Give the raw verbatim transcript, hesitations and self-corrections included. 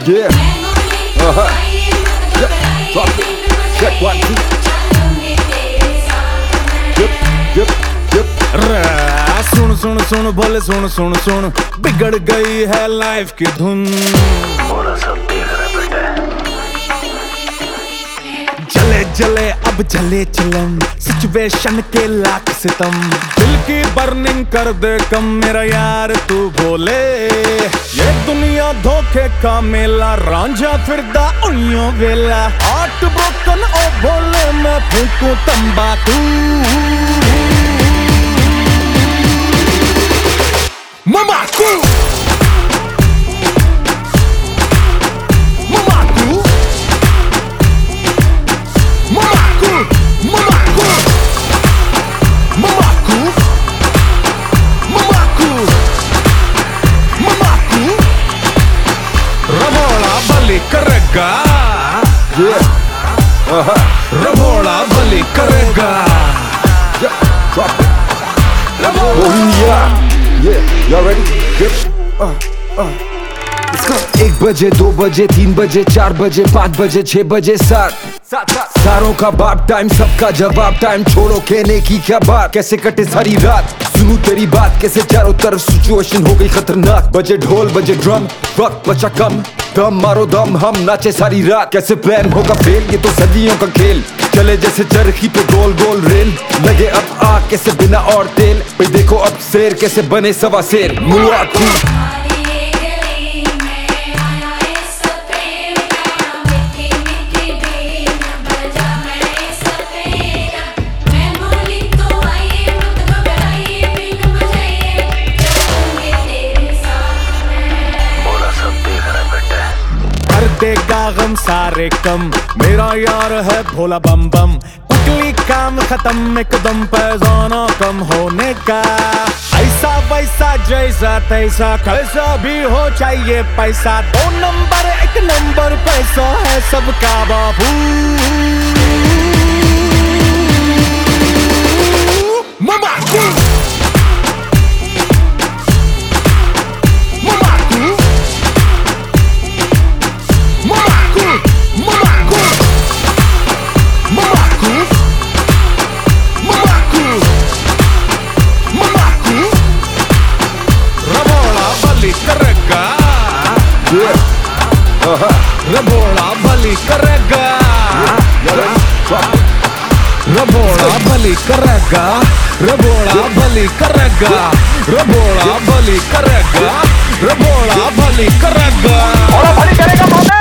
Yeah. Uh-huh. Yep. Drop it. Check one, two. Yep. Yep. Yep. सुन सुन सुन बोले सुन सुन सुन बिगड़ गई है लाइफ की धुन। जले जले अब जले चलम सिचुएशन के लाख सितम, दिल की बर्निंग कर दे कम मेरा यार तू बोले। ये दुनिया धोखे का मेला रांझा फिरदा उइयों वेला, हार्ट ब्रोकन ओ बोले मैं फूकूं तंबाकू। Mamaku, Mamaku, Mamaku, Mamaku, Mamaku, Mamaku, Mamaku. Rabola bali karega, Yeah. Uh-huh. Rabola bali karega. Yeah. Drop it. Oh yeah. Yeah, y'all ready? Yep. Uh, uh. Let's go. एक बजे, दो बजे, तीन बजे, चार बजे, पाँच बजे, छह बजे, सात सात सात सारों का बाप टाइम, सबका जवाब टाइम। छोड़ो कहने की क्या बात, कैसे कटे सारी रात। सुनूं तेरी बात, कैसे चारों तरफ सिचुएशन हो गई खतरनाक। बजे ढोल बजे ड्रम, वक्त बचा कम, दम मारो दम, हम नाचे सारी रात। कैसे प्लान होगा फेल, ये तो सदियों का खेल। चले जैसे चरखी पे गोल गोल रेल, लगे अब आग कैसे बिना और तेल। भाई देखो अब शेर कैसे बने सवा शेर। मुआकू देगा गम सारे कम, मेरा यार है भोला बम बम। उगली काम खत्म एकदम पैजाना कम होने का। ऐसा वैसा जैसा तैसा कैसा भी हो चाहिए पैसा। दो नंबर एक नंबर पैसा है सबका बाबू। ममाकू रबोड़ा बलि करेगा, रबोड़ा बलि करेगा, रबोड़ा बलि करेगा, रबोड़ा बलि करेगा, रबोड़ा बलि करेगा, और बलि करेगा।